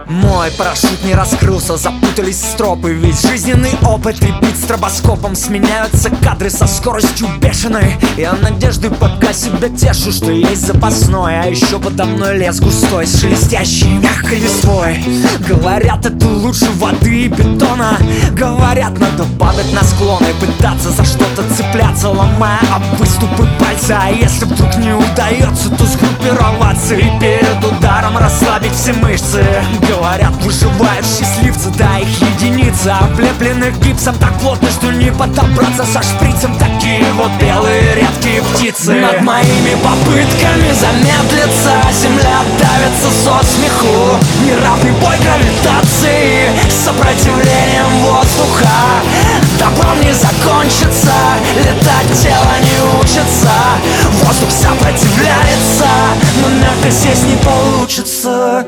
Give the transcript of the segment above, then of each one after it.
Мой парашют не раскрылся, запутались стропы. Ведь жизненный опыт ребит стробоскопом. Сменяются кадры со скоростью бешеной. Я надежды пока себя тешу, что есть запасной. А еще подо мной лес густой, с шелестящей мягкой листвой. Говорят, это лучше воды и бетона. Говорят, надо падать на склоны, пытаться за что-то цепляться, ломая об выступы пальца. А если вдруг не удается, то сгруппироваться и перед ударом расслабить все мышцы. Говорят, выживают счастливцы, да их единицы, облепленных гипсом так плотно, что не подобраться со шприцем. Такие вот белые редкие птицы. Над моими попытками замедлиться земля давится со смеху. Неравный бой гравитации с сопротивлением воздуха. Добром не закончится, летать тело не учится. Воздух сопротивляется, но мягко сесть не получится.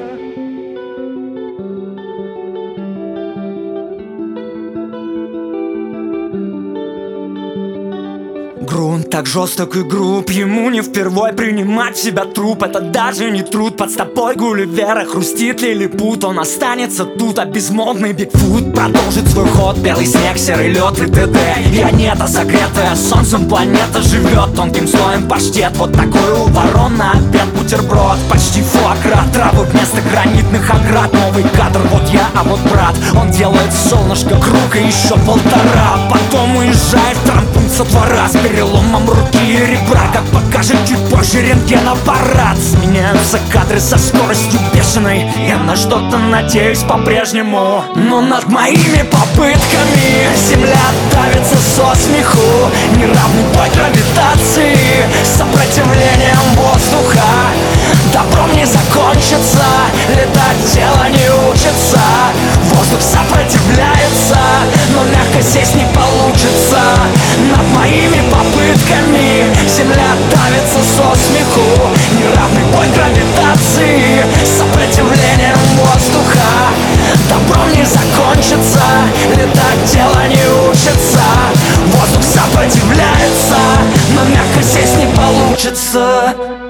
Грунт так жесток и груб, ему не впервой принимать в себя труп. Это даже не труд, под стопой Гулливера хрустит лилипут. Он останется тут, а безмолвный Бигфут продолжит свой ход. Белый снег, серый лед и т.д. Планета согретая солнцем, планета живет тонким слоем паштет. Вот такой у ворон на обед бутерброд. Почти фуаград, травы вместо гранитных оград. Новый кадр, вот я, а вот брат. Он делает солнышко круг и еще полтора. Потом уезжает в трампунт со двора с переломом руки и ребра. Как покажет чуть позже рентген-аппарат. Сменяются кадры со скоростью бешеной. Я на что-то надеюсь по-прежнему, но над моими попытками земля давится со смеху. Неравный бой гравитации с сопротивлением воздуха. Добром не закончится, летать тело не учится. Воздух сопротивляется, но мягко сесть не получится. Над моими попытками земля давится со смеху. Неравный бой гравитации с сопротивлением воздуха. Добром не закончится, летать тело не учится. Воздух сопротивляется, но мягко сесть не получится.